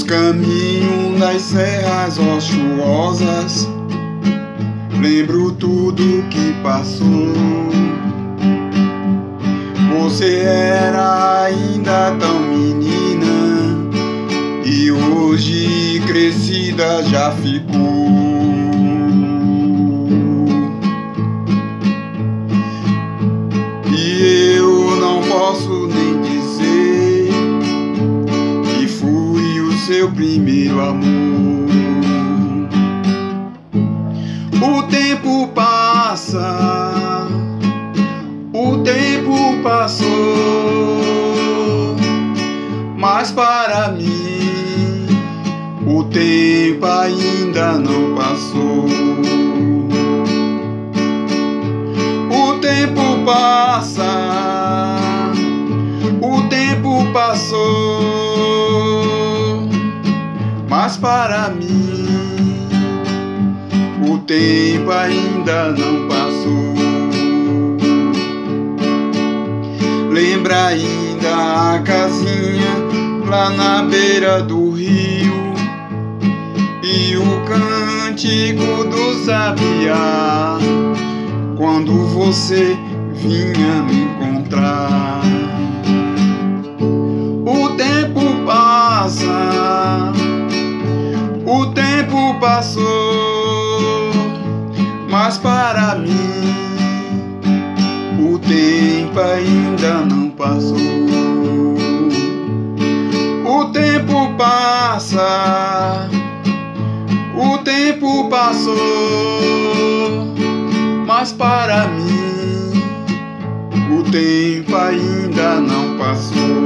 caminho das serras rochosas, lembro tudo que passou. Você era ainda tão menina e hoje crescida já ficou. E eu não posso nem dizer que fui o seu primeiro amor. O tempo passa, o tempo passou, mas para mim o tempo ainda não passou. O tempo passa, o tempo passou, mas para mim o tempo ainda não passou. Lembra ainda a casinha lá na beira do rio e o cântico do sabiá quando você vinha me encontrar. O tempo passa, o tempo passou, mas para mim o tempo ainda não passou. O tempo passa, o tempo passou, mas para mim o tempo ainda não passou.